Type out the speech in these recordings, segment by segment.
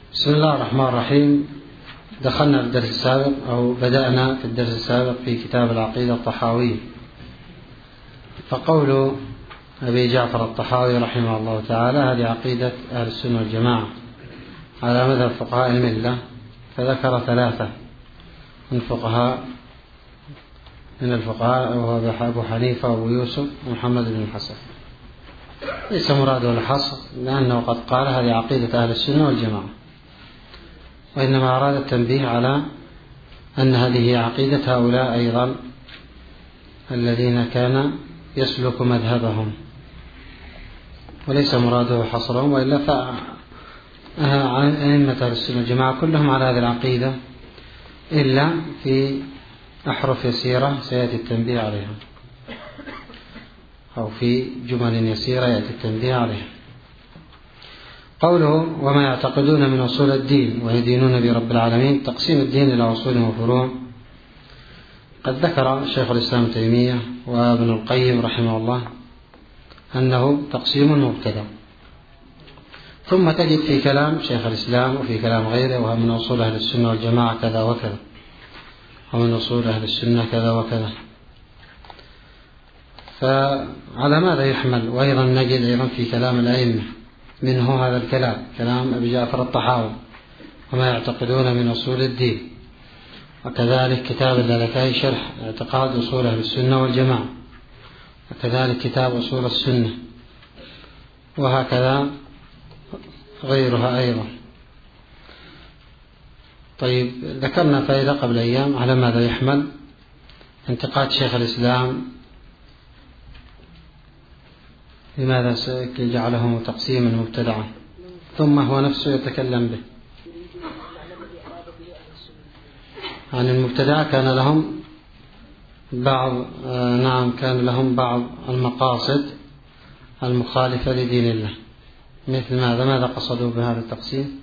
بسم الله الرحمن الرحيم. دخلنا في الدرس السابق أو بدأنا في الدرس السابق في كتاب العقيدة الطحاوية. فقول أبي جعفر الطحاوي رحمه الله تعالى: هذه عقيدة أهل السنة والجماعة على مذهب فقهاء الملة. فذكر ثلاثة من الفقهاء، وهو أبو حنيفة وأبو يوسف ومحمد بن الحسن. ليس مراده الحصر، لأنه قد قال هذه عقيدة أهل السنة والجماعة، وإنما أراد التنبيه على أن هذه عقيدة هؤلاء أيضا الذين كان يسلك مذهبهم، وليس مراده حصرهم، وإلا فعن أئمة أهل السنة والجماعة كلهم على هذه العقيدة، إلا في أحرف يسيرة سيأتي التنبيه عليها، أو في جمل يسيرة يأتي التنبيه عليها. قوله: وما يعتقدون من أصول الدين ويدينون برب العالمين. تقسيم الدين إلى أصول وفروع. قد ذكر شيخ الإسلام ابن تيمية وابن القيم رحمه الله أنه تقسيم مبتدأ، ثم تجد في كلام شيخ الإسلام وفي كلام غيره: ومن أصول أهل السنة والجماعة كذا وكذا، ومن أصول أهل السنة كذا وكذا. فعلى ماذا يحمل؟ وأيضا نجد أيضا في كلام الأئمة منه هذا الكلام، كلام أبي جعفر الطحاوي: وما يعتقدون من أصول الدين. وكذلك كتاب اللالكائي شرح اعتقاد أصول أهل السنة والجماعة، وكذلك كتاب أصول السنة، وهكذا غيرها أيضا. طيب، ذكرنا فائدة قبل أيام على ماذا يحمل انتقاد شيخ الإسلام، لماذا جعله تقسيما مبتدعا، ثم هو نفسه يتكلم به عن المبتدع. كان لهم بعض المقاصد المخالفة لدين الله. مثل ماذا قصدوا بهذا التقسيم؟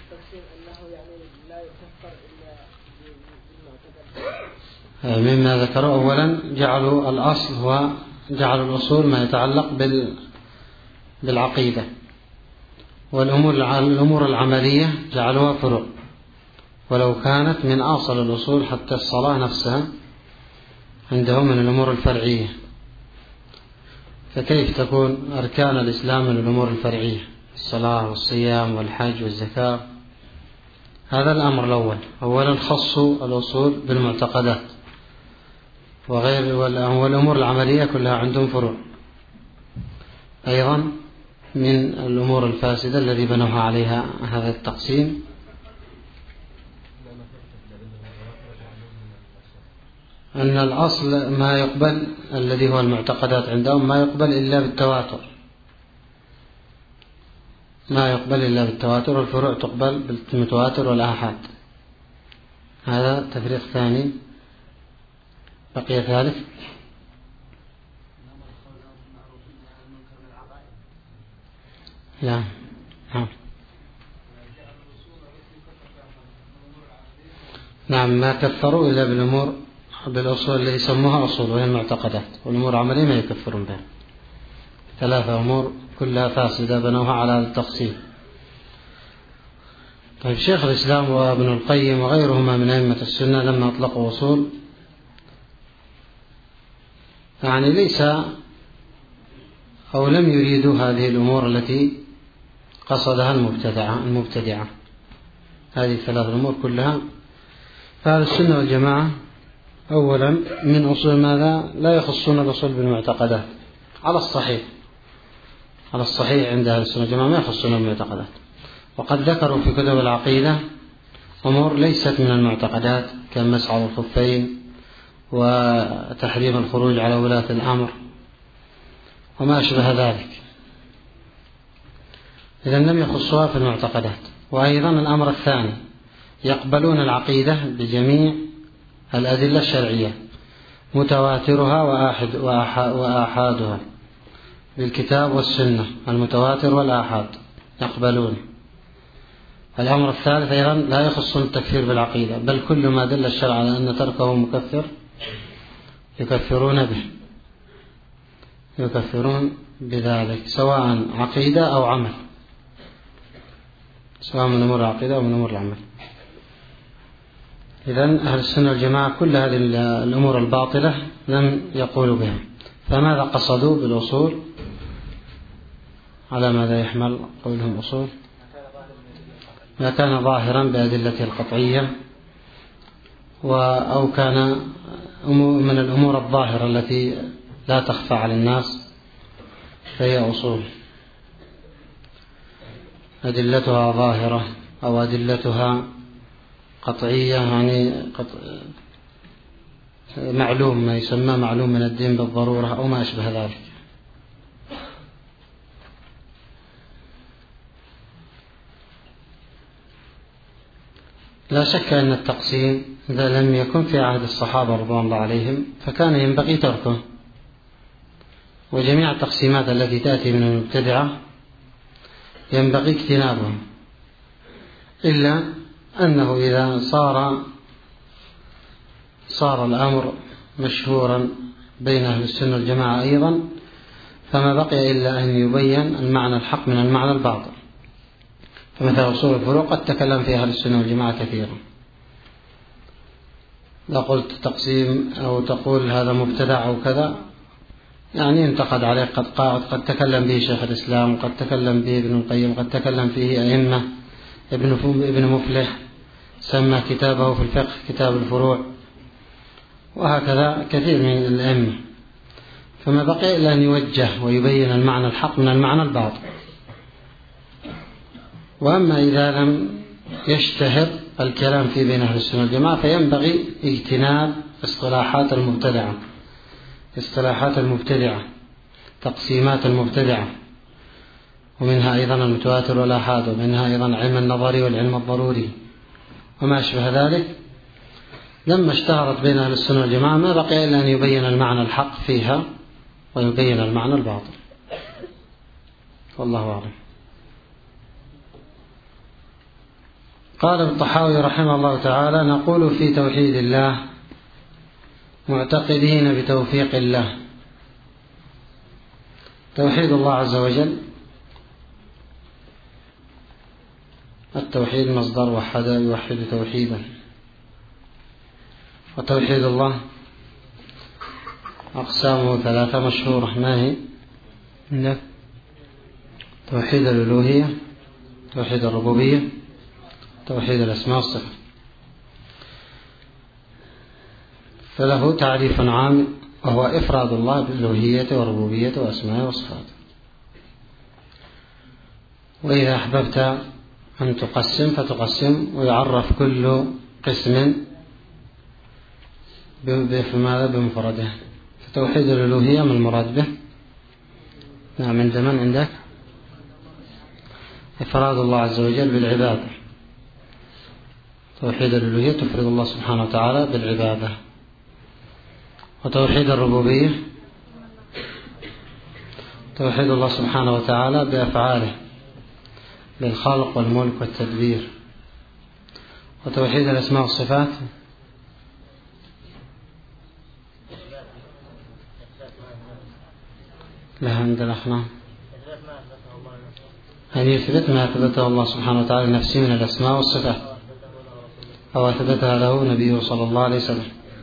مما ذكروا: أولا جعلوا الأصل جعلوا الأصول ما يتعلق بالعقيدة، والأمور العملية جعلوها فروع، ولو كانت من أصل الأصول حتى الصلاة نفسها عندهم من الأمور الفرعية، فكيف تكون أركان الإسلام من الأمور الفرعية؟ الصلاة والصيام والحج والزكاة. هذا الأمر الأول. أولا خصوا الأصول بالمعتقدات، والأمور العملية كلها عندهم فروع. أيضا من الأمور الفاسدة الذي بنوها عليها هذا التقسيم أن الأصل ما يقبل، الذي هو المعتقدات عندهم، ما يقبل إلا بالتواتر، والفروع تقبل بالمتواتر والآحاد. هذا تفريق ثاني. بقي ثالث: نعم، ما كفروا إلا بالأصول اللي يسموها أصول، وهي المعتقدات، والأمور العملية ما يكفرون بها. ثلاثة أمور كلها فاسدة بنوها على هذا التقسيم. طيب، شيخ الإسلام وابن القيم وغيرهما من أئمة السنة لما أطلقوا أصول، يعني ليس أو لم يريدوا هذه الأمور التي قصدها المبتدعة. هذه الثلاث الأمور كلها. فأهل السنة والجماعة أولا من أصول ماذا؟ لا يخصون الأصول بالمعتقدات على الصحيح عند أهل السنة والجماعة، ما يخصون المعتقدات. وقد ذكروا في كتب العقيدة أمور ليست من المعتقدات، كمسح على الخفين وتحريم الخروج على ولاة الأمر وما أشبه ذلك. إذن لم يخصوها في المعتقدات. وأيضا الأمر الثاني: يقبلون العقيدة بجميع الأدلة الشرعية، متواترها وآحادها، بالكتاب والسنة، المتواتر والآحاد يقبلون. الأمر الثالث أيضا: لا يخصون التكفير بالعقيدة، بل كل ما دل الشرع على أن تركه مكفر يكفرون بذلك، سواء عقيدة أو عمل. سواء من أمور العقيدة أو من أمور العمل. إذن أهل السنة والجماعة كل هذه الأمور الباطلة لم يقولوا بها. فماذا قصدوا بالأصول؟ على ماذا يحمل قولهم أصول؟ ما كان ظاهرا بأدلته القطعية أو كان من الأمور الظاهرة التي لا تخفى على الناس فهي أصول، أدلتها ظاهرة أو أدلتها قطعية، يعني معلوم، ما يسمى معلوم من الدين بالضرورة أو ما أشبه ذلك. لا شك أن التقسيم إذا لم يكن في عهد الصحابة رضوان الله عليهم فكان ينبغي تركه، وجميع التقسيمات التي تأتي من المبتدعة ينبغي اجتنابها، إلا أنه إذا صار الأمر مشهورا بين أهل السنة والجماعة أيضا فما بقي إلا أن يبين المعنى الحق من المعنى الباطل. فمثل أصول الفروق قد تكلم في أهل السنة والجماعة كثيرا، لا قلت تقسيم أو تقول هذا مبتدع أو كذا يعني ينتقد عليه، قد تكلم به شيخ الإسلام، قد تكلم به ابن القيم، قد تكلم فيه أئمة، ابن مفلح سمى كتابه في الفقه كتاب الفروع، وهكذا كثير من الأئمة. فما بقي إلا أن يوجه ويبين المعنى الحق من المعنى الباطل. وأما إذا لم يشتهر الكلام في بين أهل السنة والجماعة فينبغي اجتناب اصطلاحات المبتدعة، تقسيمات المبتدعة، ومنها أيضا المتواتر والآحاد، ومنها أيضا علم النظري والعلم الضروري وما أشبه ذلك. لما اشتهرت بين أهل السنة والجماعة ما بقي إلا أن يبين المعنى الحق فيها ويبين المعنى الباطل، والله أعلم. قال الطحاوي رحمه الله تعالى: نقول في توحيد الله معتقدين بتوفيق الله. توحيد الله عز وجل، التوحيد مصدر وحد يوحد توحيدا، وتوحيد الله أقسامه 3 مشهورة. ما هي؟ توحيد الألوهية، توحيد الربوبية، توحيد الأسماء والصفات. فله تعريف عام وهو إفراد الله بالألوهية والربوبية وأسمائه وصفاته. وإذا أحببت أن تقسم فتقسم، ويعرف كل قسم بمفرده. فتوحيد الألوهية ما المراد به؟ نعم، من زمان عندك إفراد الله عز وجل بالعبادة. توحيد الألوهية تفرد الله سبحانه وتعالى بالعبادة. وتوحيد الربوبية توحيد الله سبحانه وتعالى بأفعاله، بالخلق والملك والتدبير. وتوحيد الأسماء والصفات لها عند الأحناف أن يثبت ما أثبته الله سبحانه وتعالى لنفسه من الأسماء والصفات، أو أثبتها له نبيه صلى الله عليه وسلم،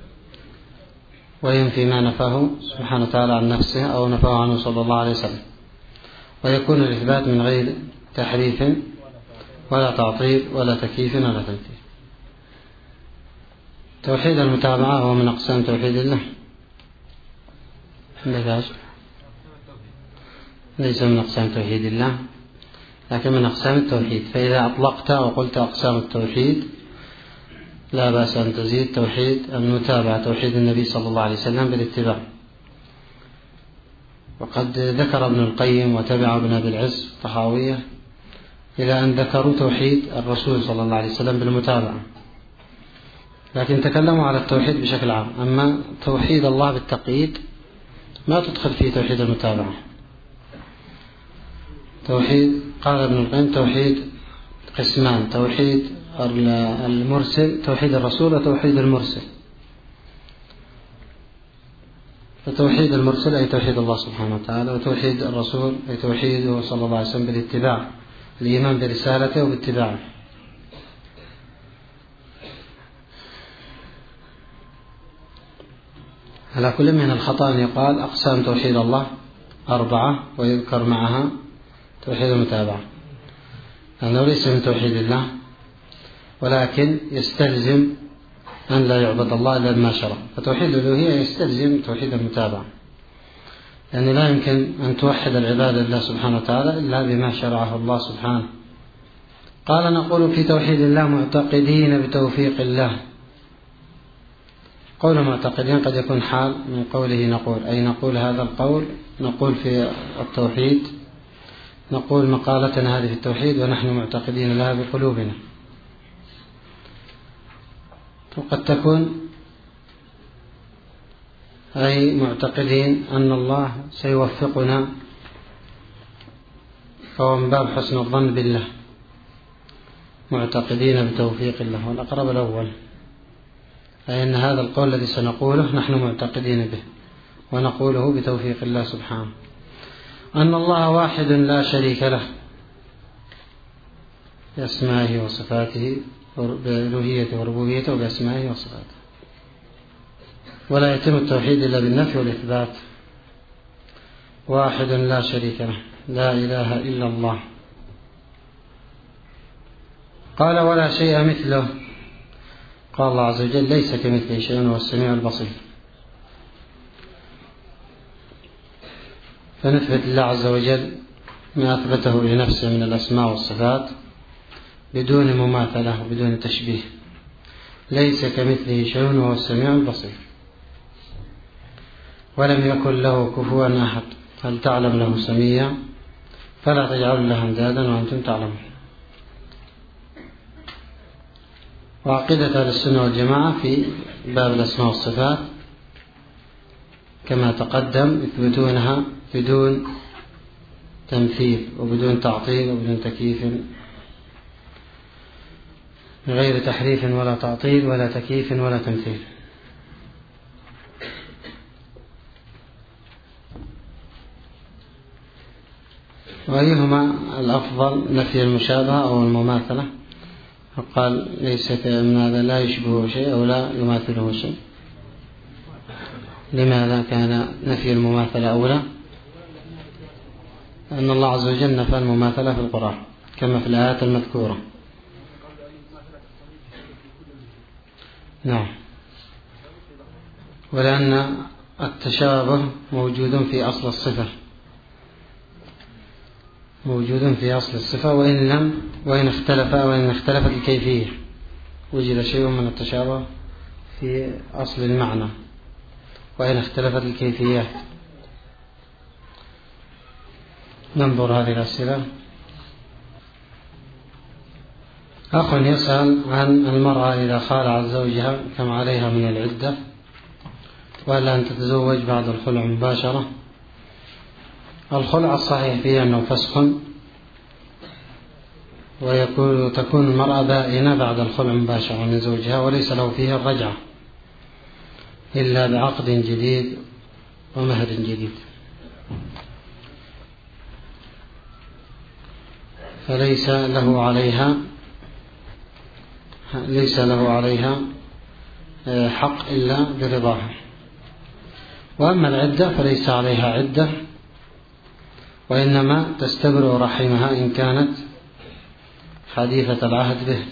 وينفي ما نفاه سبحانه وتعالى عن نفسه أو نفاه عنه صلى الله عليه وسلم. ويكون الإثبات من غير تحريف ولا تعطيل ولا تكييف ولا تمثيل. توحيد المتابعة هو من أقسام توحيد الله. ليس من أقسام توحيد الله لكن من أقسام التوحيد. فإذا أطلقت وقلت أقسام التوحيد لا بأس أن تزيد توحيد المتابعة، توحيد النبي صلى الله عليه وسلم بالاتباع. وقد ذكر ابن القيم وتبع ابن أبي العز طحاوية إلى أن ذكروا توحيد الرسول صلى الله عليه وسلم بالمتابعة، لكن تكلموا على التوحيد بشكل عام. أما توحيد الله بالتقييد ما تدخل فيه توحيد المتابعة. توحيد، قال ابن القيم، توحيد قسمان: توحيد المرسل، توحيد الرسول، وتوحيد المرسل. فتوحيد المرسل أي توحيد الله سبحانه وتعالى، وتوحيد الرسول أي توحيده صلى الله عليه وسلم بالاتباع، الإيمان برسالته وباتباعه. على كل من الخطأ أن يقال أقسام توحيد الله 4 ويذكر معها توحيد المتابعة، لأنه ليس من توحيد الله، ولكن يستلزم أن لا يعبد الله إلا بما شرع. فتوحيد الألوهية يستلزم توحيد المتابعة، لأن لا يمكن أن توحد العبادة لله سبحانه وتعالى إلا بما شرعه الله سبحانه. قال: نقول في توحيد الله معتقدين بتوفيق الله. قول معتقدين قد يكون حال من قوله نقول، أي نقول هذا القول، نقول في التوحيد، نقول مقالتنا هذه في التوحيد ونحن معتقدين لها بقلوبنا. وقد تكون أي معتقدين أن الله سيوفقنا، فهو من باب حسن الظن بالله، معتقدين بتوفيق الله. والأقرب الأول، أي أن هذا القول الذي سنقوله نحن معتقدين به ونقوله بتوفيق الله سبحانه. أن الله واحد لا شريك له بأسمائه وصفاته، بألوهيته وربوبيته وبأسمائه وصفاته، ولا يتم التوحيد إلا بالنفي والإثبات. واحد لا شريك له، لا إله إلا الله. قال: ولا شيء مثله. قال الله عز وجل: ليس كمثله شيء وهو السميع البصير. فنثبت لله عز وجل ما أثبته لنفسه من الأسماء والصفات بدون مماثلة وبدون تشبيه. ليس كمثله شيء وهو السميع البصير. ولم يكن له كفوا أحد. هل تعلم له سميا؟ فلا تجعلوا له أندادا وأنتم تعلمون. وعقيدة أهل السنة والجماعة في باب الأسماء والصفات كما تقدم يثبتونها بدون تمثيل وبدون تعطيل وبدون تكييف، غير تحريف ولا تعطيل ولا تكييف ولا تمثيل. وأيهما الأفضل، نفي المشابهة أو المماثلة؟ فقال: ليس من هذا لا يشبهه شيء أو لا يماثله شيء. لماذا كان نفي المماثلة أولى؟ أن الله عز وجل نفى المماثلة في القرآن كما في الآيات المذكورة. نعم. ولأن التشابه موجود في أصل الصفة، موجود في أصل الصفة، وإن اختلفت الكيفية، وجد شيء من التشابه في أصل المعنى وإن اختلفت الكيفيات. ننظر هذه الأسئلة. أخ يسأل عن المرأة إذا خالعت زوجها كم عليها من العدة، وهل أن تتزوج بعد الخلع مباشرة؟ الخلع الصحيح فيه أنه فسخ، وتكون المرأة بائنة بعد الخلع مباشرة من زوجها، وليس له فيها الرجعة إلا بعقد جديد ومهر جديد، فليس له عليها حق إلا برضاها. وأما العدة فليس عليها عدة، وإنما تستبرئ رحمها إن كانت حديثة العهد به.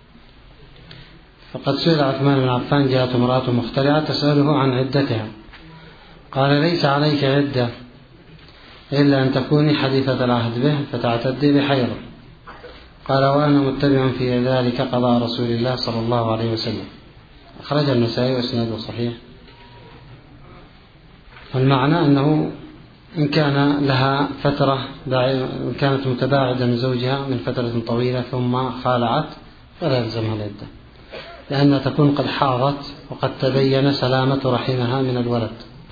فقد سئل عثمان بن عفان: جاءت امرأة مخترعة تسأله عن عدتها، قال: ليس عليك عدة إلا أن تكوني حديثة العهد به فتعتدي بحيض. قال: وأنا متبع في ذلك قضاء رسول الله صلى الله عليه وسلم. أخرج النسائي وإسناده صحيح. والمعنى أنه إن كان لها فترة، إن كانت متباعدة من زوجها من فترة طويلة ثم خالعت فلا يلزمها العدة، لأنها تكون قد حاضت وقد تبين سلامة رحمها من الولد.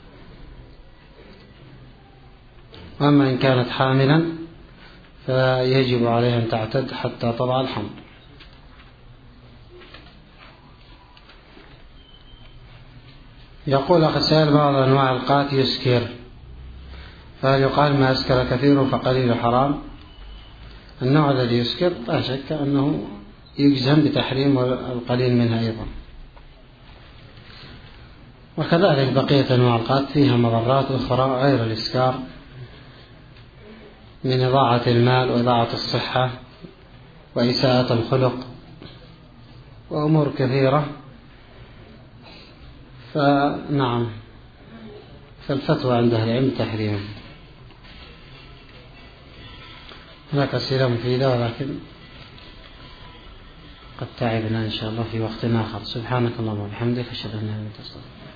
وأما إن كانت حاملا فيجب عليها أن تعتد حتى تضع الحمل. يقول: أخي السائل: بعض أنواع القات يسكر، فهل يقال ما أسكر كثير فقليل حرام؟ النوع الذي يسكر لا شك أنه يجزم بتحريم القليل منها أيضا. وكذلك بقية أنواع القات فيها مضرات أخرى غير الإسكار من إضاعة المال وإضاعة الصحة وإساءة الخلق وأمور كثيرة. فنعم، فالفتوى عند أهل العلم تحريم. هناك أسئلة مفيدة ولكن قد تعبنا إن شاء الله في وقت آخر. سبحانك اللهم وبحمدك، أشهد أن لا إله إلا أنت أستغفرك.